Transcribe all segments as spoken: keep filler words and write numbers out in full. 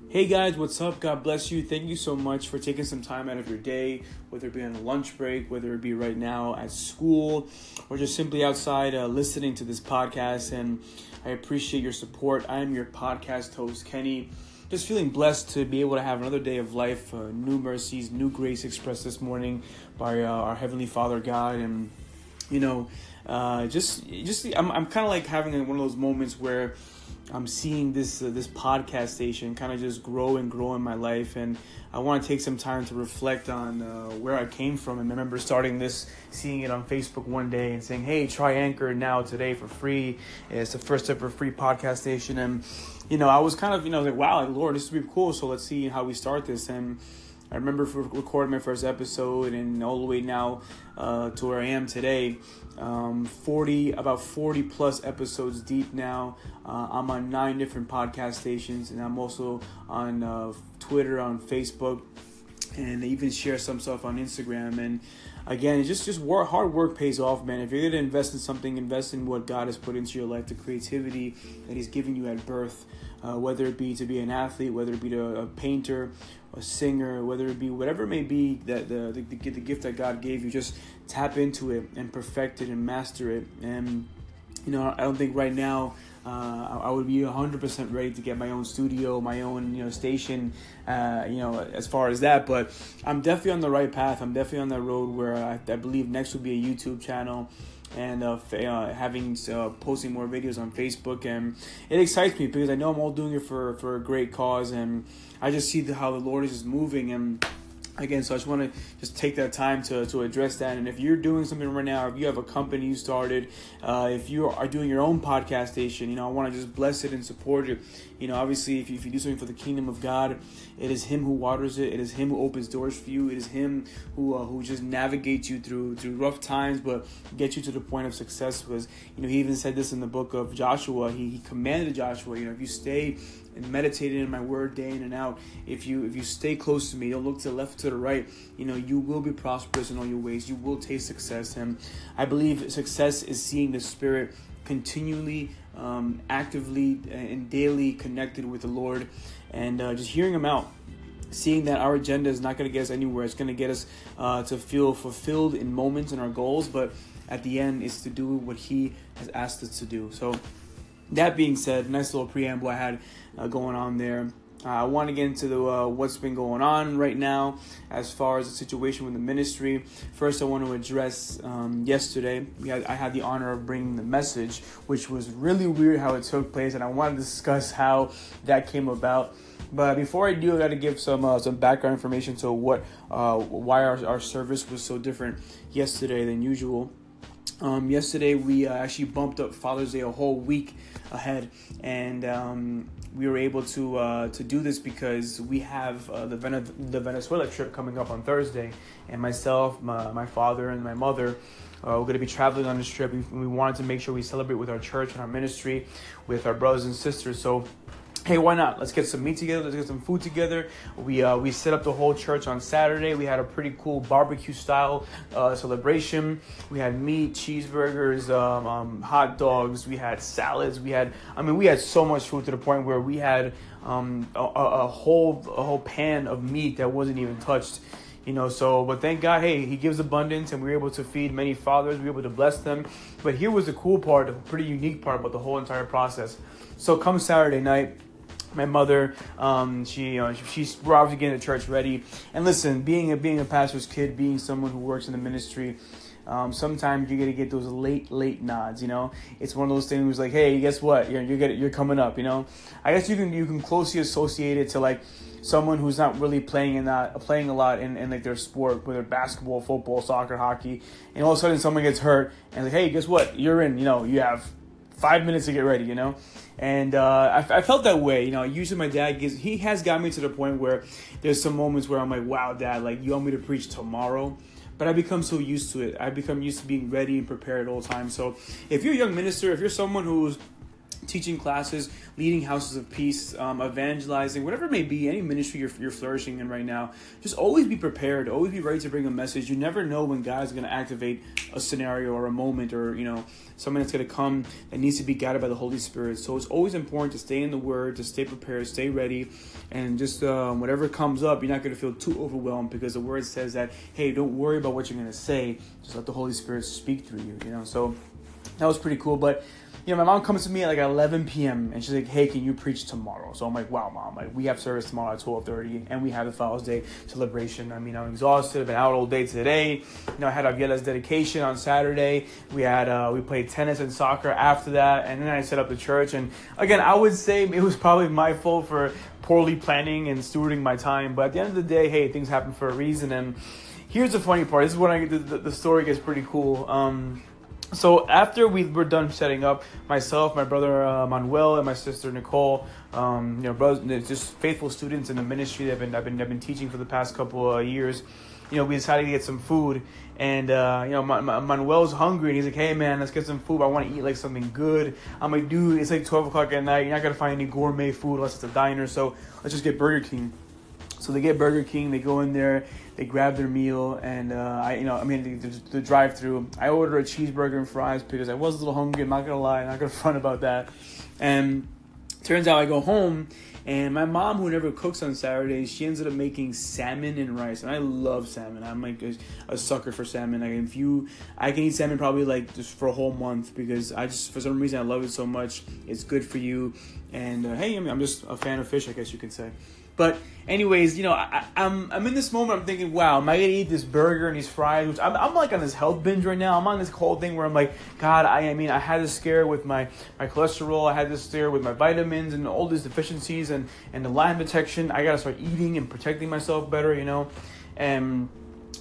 Hey guys, what's up? God bless you. Thank you so much for taking some time out of your day, whether it be on a lunch break, whether it be right now at school, or just simply outside uh, listening to this podcast. And I appreciate your support. I am your podcast host, Kenny. Just feeling blessed to be able to have another day of life, uh, new mercies, new grace expressed this morning by uh, our Heavenly Father God. And, you know, uh, just, just I'm, I'm kind of like having one of those moments where I'm seeing this uh, this podcast station kind of just grow and grow in my life, and I want to take some time to reflect on uh, where I came from. And I remember starting this, seeing it on Facebook one day and saying, hey, try Anchor now today for free. It's the first ever free podcast station. And, you know, I was kind of, you know, like, wow, like, Lord, this would be cool. So let's see how we start this. And I remember recording my first episode, and all the way now uh, to where I am today, um, forty about forty plus episodes deep now. Uh, I'm on nine different podcast stations, and I'm also on uh, Twitter, on Facebook, and even share some stuff on Instagram. And again, it's just just work, hard work pays off, man. If you're going to invest in something, invest in what God has put into your life, the creativity that He's given you at birth, uh, whether it be to be an athlete, whether it be to a painter, a singer, whether it be whatever it may be, that the, the the gift that God gave you, just tap into it and perfect it and master it. And, you know, I don't think right now Uh, I would be one hundred percent ready to get my own studio, my own, you know, station, uh, you know, as far as that. But I'm definitely on the right path. I'm definitely on that road where I, I believe next will be a YouTube channel, and uh, uh, having uh, posting more videos on Facebook. And it excites me because I know I'm all doing it for, for a great cause, and I just see the, how the Lord is just moving. And again, so I just want to just take that time to, to address that. And if you're doing something right now, if you have a company you started, uh, if you are doing your own podcast station, you know, I want to just bless it and support it. You know, obviously, if you, if you do something for the kingdom of God, it is Him who waters it. It is Him who opens doors for you. It is Him who uh, who just navigates you through through rough times, but gets you to the point of success. Because, you know, He even said this in the book of Joshua. He he commanded Joshua, you know, if you stay and meditate in my word day in and out, if you if you stay close to me, don't look to the left, to the right, you know, you will be prosperous in all your ways. You will taste success. And I believe success is seeing the Spirit continually, um, actively, and daily connected with the Lord, and uh, just hearing Him out. Seeing that our agenda is not going to get us anywhere. It's going to get us uh, to feel fulfilled in moments and our goals, but at the end is to do what He has asked us to do. So that being said, nice little preamble I had uh, going on there. Uh, I want to get into the, uh, what's been going on right now as far as the situation with the ministry. First, I want to address um, yesterday. We had, I had the honor of bringing the message, which was really weird how it took place, and I want to discuss how that came about. But before I do, I got to give some uh, some background information to what uh, why our, our service was so different yesterday than usual. Um, yesterday, we uh, actually bumped up Father's Day a whole week ahead, and um, we were able to uh, to do this because we have uh, the Vene- the Venezuela trip coming up on Thursday, and myself, my, my father, and my mother uh, we're going to be traveling on this trip. We, we wanted to make sure we celebrate with our church and our ministry, with our brothers and sisters. So, hey, why not? Let's get some meat together. Let's get some food together. We uh, we set up the whole church on Saturday. We had a pretty cool barbecue style uh, celebration. We had meat, cheeseburgers, um, um, hot dogs. We had salads. We had, I mean, we had so much food to the point where we had um, a, a whole a whole pan of meat that wasn't even touched. You know, so, but thank God, hey, He gives abundance, and we were able to feed many fathers. We were able to bless them. But here was the cool part, a pretty unique part about the whole entire process. So come Saturday night, my mother, um, she, you know, she's we're obviously getting the church ready. And listen, being a being a pastor's kid, being someone who works in the ministry, um, sometimes you're gonna get those late, late nods. You know, it's one of those things where like, hey, guess what? You're you're, getting, you're coming up. You know, I guess you can you can closely associate it to like someone who's not really playing in that playing a lot in, in like their sport, whether basketball, football, soccer, hockey, and all of a sudden someone gets hurt and like, hey, guess what? You're in. You know, you have five minutes to get ready. You know. And uh, I, I felt that way, you know. Usually my dad gives, he has got me to the point where there's some moments where I'm like, wow, Dad, like you want me to preach tomorrow? But I become so used to it. I become used to being ready and prepared at all times. So if you're a young minister, if you're someone who's teaching classes, leading houses of peace, um, evangelizing, whatever it may be, any ministry you're, you're flourishing in right now, just always be prepared, always be ready to bring a message. You never know when God's going to activate a scenario or a moment, or, you know, someone that's going to come that needs to be guided by the Holy Spirit. So it's always important to stay in the Word, to stay prepared, stay ready, and just um, whatever comes up, you're not going to feel too overwhelmed, because the Word says that, hey, don't worry about what you're going to say, just let the Holy Spirit speak through you, you know. So that was pretty cool. But you know, my mom comes to me at like eleven p.m. and she's like, hey, can you preach tomorrow? So I'm like, wow, Mom, like we have service tomorrow at twelve thirty and we have the Father's Day celebration. I mean, I'm exhausted. I've been out all day today. You know, I had Aviela's dedication on Saturday. We had, uh, we played tennis and soccer after that. And then I set up the church. And again, I would say it was probably my fault for poorly planning and stewarding my time. But at the end of the day, hey, things happen for a reason. And here's the funny part. This is when I, the, the, the story gets pretty cool. Um, So after we were done setting up, myself, my brother uh, Manuel, and my sister Nicole, um, you know, brothers, just faithful students in the ministry that I've been, I've been, I've been teaching for the past couple of years. You know, we decided to get some food, and uh, you know, Ma- Ma- Manuel's hungry, and he's like, "Hey, man, let's get some food. I want to eat like something good." I'm like, "Dude, it's like twelve o'clock at night. You're not gonna find any gourmet food unless it's a diner. So let's just get Burger King." So they get Burger King, they go in there, they grab their meal, and uh, I, you know, I mean, the, the, the drive-through. I order a cheeseburger and fries because I was a little hungry. I'm not gonna lie, I'm not gonna front about that. And turns out I go home, and my mom, who never cooks on Saturdays, she ended up making salmon and rice, and I love salmon. I'm like a, a sucker for salmon. Like if you, I can eat salmon probably like just for a whole month because I just, for some reason, I love it so much. It's good for you, and uh, hey, I mean, I'm just a fan of fish, I guess you could say. But anyways, you know, I, I'm I'm in this moment. I'm thinking, wow, am I gonna eat this burger and these fries? Which I'm, I'm like on this health binge right now. I'm on this whole thing where I'm like, God, I, I mean, I had this scare with my, my cholesterol. I had this scare with my vitamins and all these deficiencies and, and the Lyme detection. I gotta start eating and protecting myself better, you know. And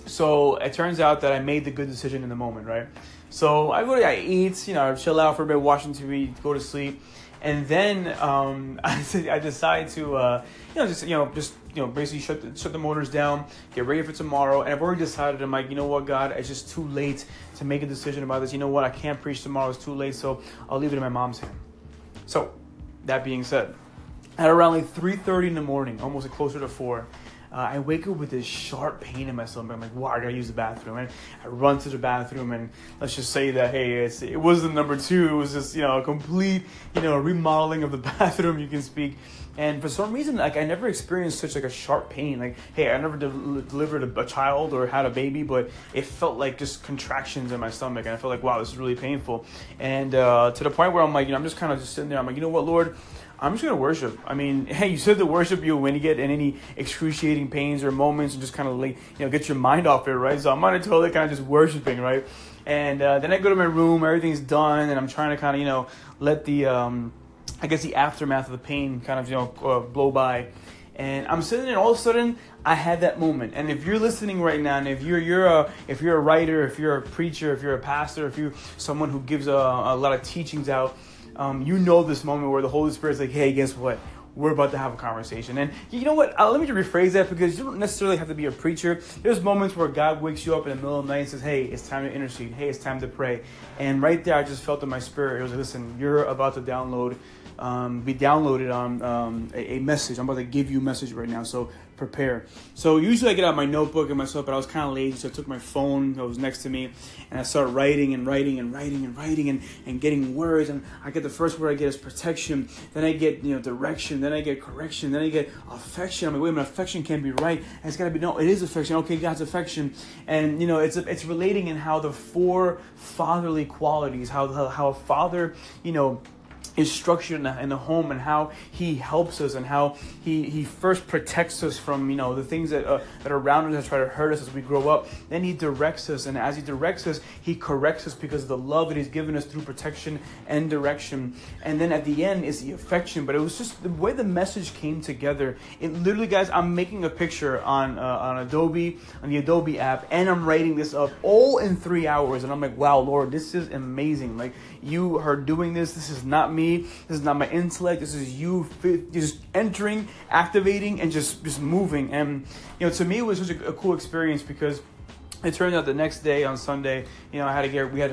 so it turns out that I made the good decision in the moment, right? So I go to, I eat, you know, I chill out for a bit, watching T V, go to sleep. And then um, I, I decide to, uh, you know, just you know, just you know, basically shut the, shut the motors down, get ready for tomorrow. And I've already decided. I'm like, you know what, God, it's just too late to make a decision about this. You know what, I can't preach tomorrow. It's too late, so I'll leave it in my mom's hand. So, that being said, at around like three thirty in the morning, almost like closer to four. Uh, I wake up with this sharp pain in my stomach. I'm like, wow, I gotta use the bathroom. And I run to the bathroom, and let's just say that, hey, it's, it wasn't number two. It was just, you know, a complete, you know, remodeling of the bathroom, you can speak. And for some reason, like, I never experienced such like a sharp pain. Like, hey, I never de- delivered a, a child or had a baby, but it felt like just contractions in my stomach. And I felt like, wow, this is really painful. And uh, to the point where I'm like, you know, I'm just kind of just sitting there. I'm like, you know what, Lord? I'm just going to worship. I mean, hey, you said to worship you when you get in any excruciating pains or moments and just kind of like, you know, get your mind off it, right? So I'm going to totally kind of just worshiping, right? And uh, then I go to my room, everything's done, and I'm trying to kind of, you know, let the, um, I guess the aftermath of the pain kind of, you know, uh, blow by. And I'm sitting there, and all of a sudden, I had that moment. And if you're listening right now, and if you're you're a if you're a writer, if you're a preacher, if you're a pastor, if you're someone who gives a, a lot of teachings out, Um, you know this moment where the Holy Spirit's like, hey, guess what? We're about to have a conversation. And you know what? Uh, let me just rephrase that, because you don't necessarily have to be a preacher. There's moments where God wakes you up in the middle of the night and says, hey, it's time to intercede. Hey, it's time to pray. And right there, I just felt in my spirit, it was like, listen, you're about to download, um, be downloaded on um, a, a message. I'm about to give you a message right now. So prepare. So usually I get out my notebook and myself, but I was kind of lazy. So I took my phone that was next to me, and I started writing and writing and writing and writing and, and getting words. And I get the first word I get is protection. Then I get, you know, direction. Then I get correction. Then I get affection. I'm like, wait a minute, affection can't be right. And it's got to be, no, it is affection. Okay, God's affection. And, you know, it's it's relating in how the four fatherly qualities, how, how, how a father, you know, is structured in the, in the home, and how he helps us, and how he, he first protects us from, you know, the things that uh, that are around us that try to hurt us as we grow up. Then he directs us, and as he directs us, he corrects us because of the love that he's given us through protection and direction. And then at the end is the affection. But it was just the way the message came together. It literally, guys, I'm making a picture on uh, on Adobe, on the Adobe app, and I'm writing this up all in three hours. And I'm like, wow, Lord, this is amazing. Like, you are doing this. This is not me. This is not my intellect. This is you just entering, activating, and just, just moving. And, you know, to me, it was such a, a cool experience, because it turned out the next day on Sunday, you know, I had to get, we had help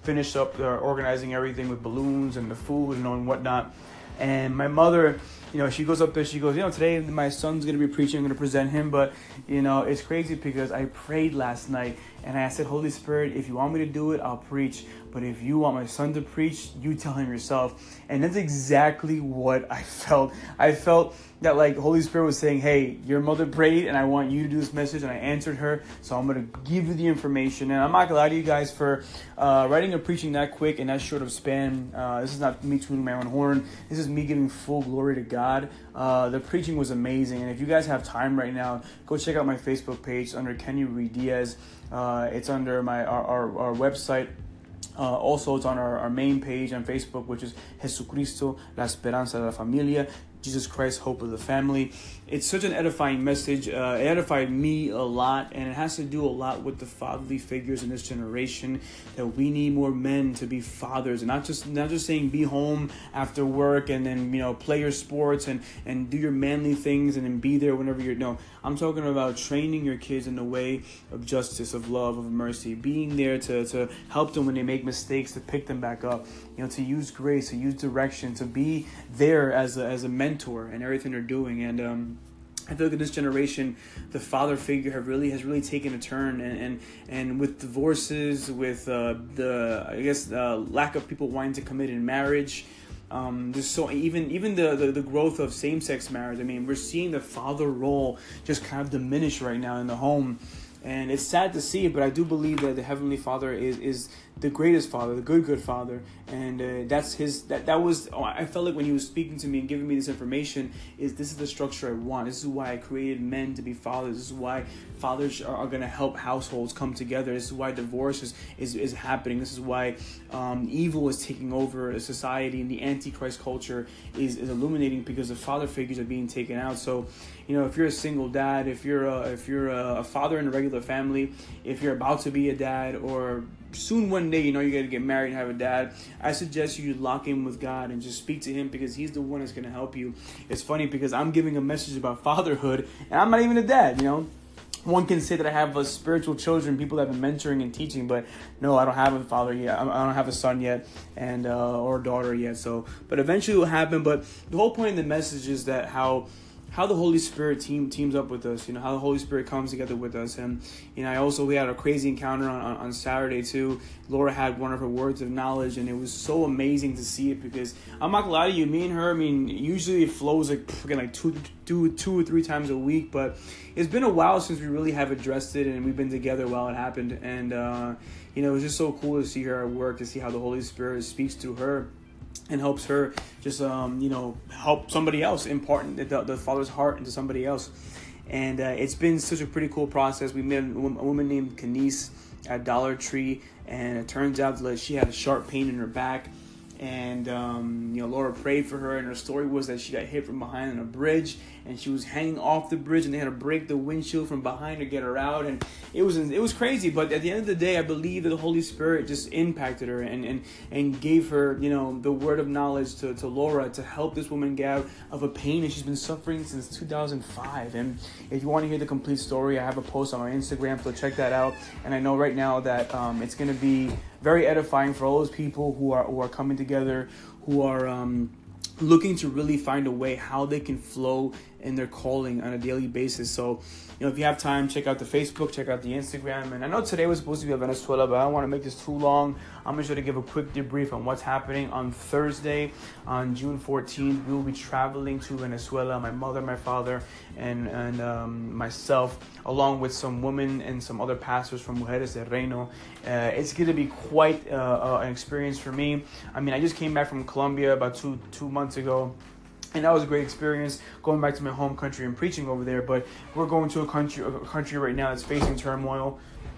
finished up uh, organizing everything with balloons and the food and, and whatnot. And my mother, you know, she goes up there, she goes, you know, today my son's going to be preaching, I'm going to present him. But, you know, it's crazy because I prayed last night and I said, Holy Spirit, if you want me to do it, I'll preach. But if you want my son to preach, you tell him yourself. And that's exactly what I felt. I felt that like Holy Spirit was saying, hey, your mother prayed and I want you to do this message. And I answered her. So I'm going to give you the information. And I'm not going to lie to you guys for uh, writing and preaching that quick and that short of span. Uh, this is not me tooting my own horn. This is me giving full glory to God. Uh, the preaching was amazing. And if you guys have time right now, go check out my Facebook page. It's under Kenny Ruiz-Diaz. Uh, it's under my our, our, our website. Uh, also, it's on our, our main page on Facebook, which is Jesucristo, la esperanza de la familia. Jesus Christ, hope of the family. It's such an edifying message. Uh, it edified me a lot, and it has to do a lot with the fatherly figures in this generation. That we need more men to be fathers, and not just not just saying be home after work and then you know play your sports and, and do your manly things and then be there whenever you're. No, I'm talking about training your kids in the way of justice, of love, of mercy, being there to to help them when they make mistakes, to pick them back up. You know, to use grace, to use direction, to be there as a, as a mentor in everything they're doing. And um, I feel like in this generation, the father figure have really has really taken a turn, and and, and with divorces, with uh, the I guess uh, lack of people wanting to commit in marriage. Um, just so even even the, the, the growth of same-sex marriage. I mean, we're seeing the father role just kind of diminish right now in the home. And it's sad to see it, but I do believe that the Heavenly Father is, is the greatest Father, the good, good Father. And uh, that's his, that, that was, oh, I felt like when he was speaking to me and giving me this information, is this is the structure I want. This is why I created men to be fathers. This is why fathers are, are going to help households come together. This is why divorce is, is, is happening. This is why um, evil is taking over society, and the Antichrist culture is, is illuminating because the father figures are being taken out. So, you know, if you're a single dad, if you're a, if you're a father in a regular family, if you're about to be a dad, or soon one day, you know, you're going to get married and have a dad, I suggest you lock in with God and just speak to him, because he's the one that's going to help you. It's funny because I'm giving a message about fatherhood and I'm not even a dad, you know. One can say that I have a spiritual children, people that have been mentoring and teaching, but no, I don't have a father yet. I don't have a son yet, and uh, or a daughter yet. So, but eventually it will happen. But the whole point of the message is that how how the Holy Spirit team teams up with us, you know, how the Holy Spirit comes together with us. And, you know, I also, we had a crazy encounter on, on, on Saturday too. Laura had one of her words of knowledge, and it was so amazing to see it, because I'm not gonna lie to you, me and her, I mean, usually it flows like freaking like two, two, two or three times a week, but it's been a while since we really have addressed it, and we've been together while it happened. And, uh, you know, it was just so cool to see her at work, to see how the Holy Spirit speaks through her and helps her just, um, you know, help somebody else, impart the, the Father's heart into somebody else. And uh, it's been such a pretty cool process. We met a woman named Kenise at Dollar Tree, and it turns out that she had a sharp pain in her back. And, um, you know, Laura prayed for her, and her story was that she got hit from behind on a bridge, and she was hanging off the bridge, and they had to break the windshield from behind to get her out. And it was it was crazy, but at the end of the day, I believe that the Holy Spirit just impacted her and and, and gave her, you know, the word of knowledge to, to Laura to help this woman get out of a pain that she's been suffering since two thousand five. And if you want to hear the complete story, I have a post on my Instagram, so check that out. And I know right now that um, it's going to be very edifying for all those people who are who are coming together, who are um, looking to really find a way how they can flow in their calling on a daily basis. So, you know, if you have time, check out the Facebook, check out the Instagram. And I know today was supposed to be a Venezuela, but I don't want to make this too long. I'm just going to give a quick debrief on what's happening. On Thursday, on June fourteenth, we will be traveling to Venezuela. My mother, my father, and and um, myself, along with some women and some other pastors from Mujeres del Reino. Uh, it's going to be quite uh, uh, an experience for me. I mean, I just came back from Colombia about two two months ago. And that was a great experience, going back to my home country and preaching over there. But we're going to a country, a country right now that's facing turmoil,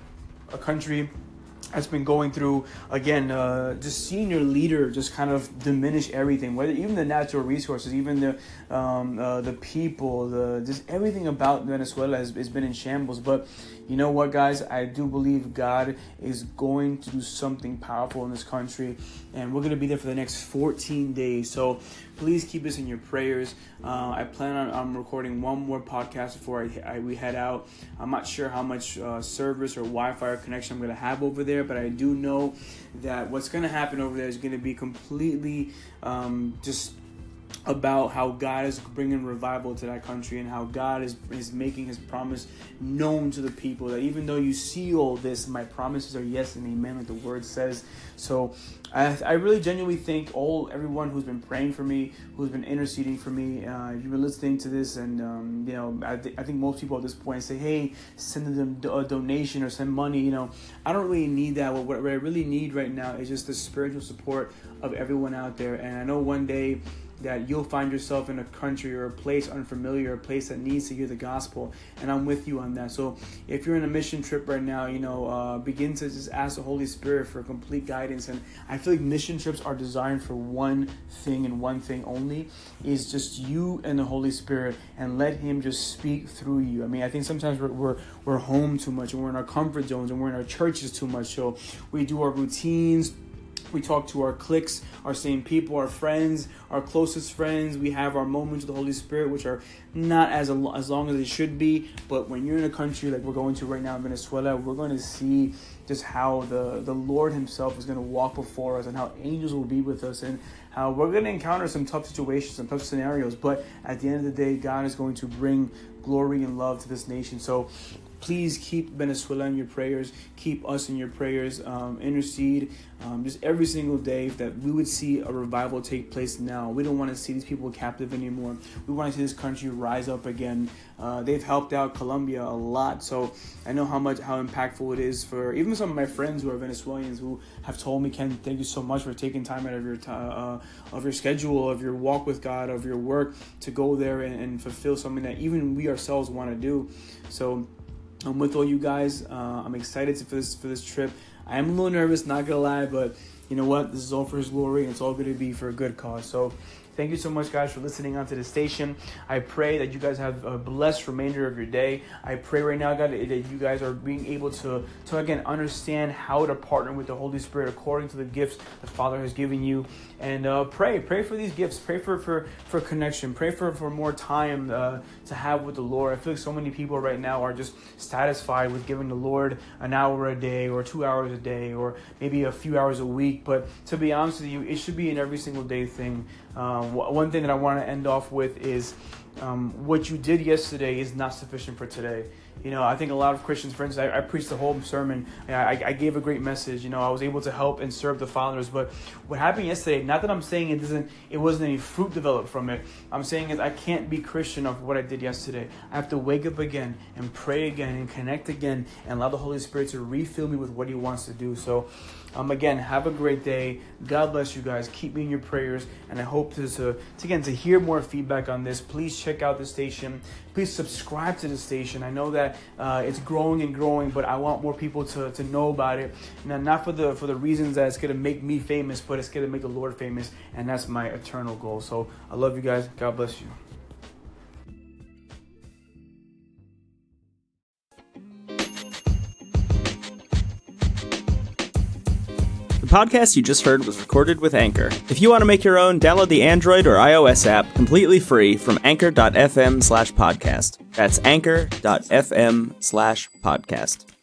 a country that's been going through, again, uh, just seeing your leader just kind of diminish everything, whether even the natural resources, even the um, uh, the people, the just everything about Venezuela has, has been in shambles. But you know what, guys? I do believe God is going to do something powerful in this country, and we're going to be there for the next fourteen days. So please keep us in your prayers. Uh, I plan on um, recording one more podcast before I, I we head out. I'm not sure how much uh, service or Wi-Fi or connection I'm going to have over there, but I do know that what's going to happen over there is going to be completely um, just about how God is bringing revival to that country and how God is, is making his promise known to the people, that even though you see all this, my promises are yes and amen, like the word says. So I, I really genuinely thank all everyone who's been praying for me, who's been interceding for me. Uh, if you've been listening to this, and um, you know, I, th- I think most people at this point say, hey, send them do- a donation or send money. You know, I don't really need that. What, what I really need right now is just the spiritual support of everyone out there. And I know one day that you'll find yourself in a country or a place unfamiliar, a place that needs to hear the gospel, and I'm with you on that. So if you're in a mission trip right now, you know, uh, begin to just ask the Holy Spirit for complete guidance. And I feel like mission trips are designed for one thing and one thing only, is just you and the Holy Spirit, and let him just speak through you. I mean, I think sometimes we're we're, we're home too much, and we're in our comfort zones, and we're in our churches too much. So we do our routines. We talk to our cliques, our same people, our friends, our closest friends. We have our moments with the Holy Spirit, which are not as as long as they should be. But when you're in a country like we're going to right now in Venezuela, we're going to see just how the, the Lord himself is going to walk before us, and how angels will be with us, and how we're going to encounter some tough situations, some tough scenarios. But at the end of the day, God is going to bring glory and love to this nation. So please keep Venezuela in your prayers. Keep us in your prayers. Um, intercede um, just every single day that we would see a revival take place now. We don't want to see these people captive anymore. We want to see this country rise up again. Uh, they've helped out Colombia a lot. So I know how much, how impactful it is for even some of my friends who are Venezuelans, who have told me, Ken, thank you so much for taking time out of your, uh, of your schedule, of your walk with God, of your work to go there and, and fulfill something that even we ourselves want to do. So I'm with all you guys. Uh, I'm excited for this for this trip. I am a little nervous, not gonna lie, but you know what? This is all for his glory, and it's all going to be for a good cause. So thank you so much, guys, for listening onto the station. I pray that you guys have a blessed remainder of your day. I pray right now, God, that you guys are being able to, to again, understand how to partner with the Holy Spirit according to the gifts the Father has given you. And uh, pray, pray for these gifts. Pray for for, for connection. Pray for, for more time uh, to have with the Lord. I feel like so many people right now are just satisfied with giving the Lord an hour a day or two hours a day or maybe a few hours a week. But to be honest with you, it should be an every single day thing. Um, one thing that I want to end off with is um, what you did yesterday is not sufficient for today. You know, I think a lot of Christians, for instance, I, I preached the whole sermon. I, I gave a great message. You know, I was able to help and serve the followers. But what happened yesterday, not that I'm saying it doesn't, it wasn't any fruit developed from it. I'm saying is I can't be Christian of what I did yesterday. I have to wake up again and pray again and connect again and allow the Holy Spirit to refill me with what He wants to do. So, um, again, have a great day. God bless you guys. Keep me in your prayers, and I hope to, to, to again to hear more feedback on this. Please check out the station. Please subscribe to the station. I know that uh, it's growing and growing, but I want more people to, to know about it. Now, not for the for the reasons that it's gonna make me famous, but it's gonna make the Lord famous, and that's my eternal goal. So I love you guys. God bless you. The podcast you just heard was recorded with Anchor. If you want to make your own, download the Android or iOS app completely free from anchor.fm slash podcast. That's anchor.fm slash podcast.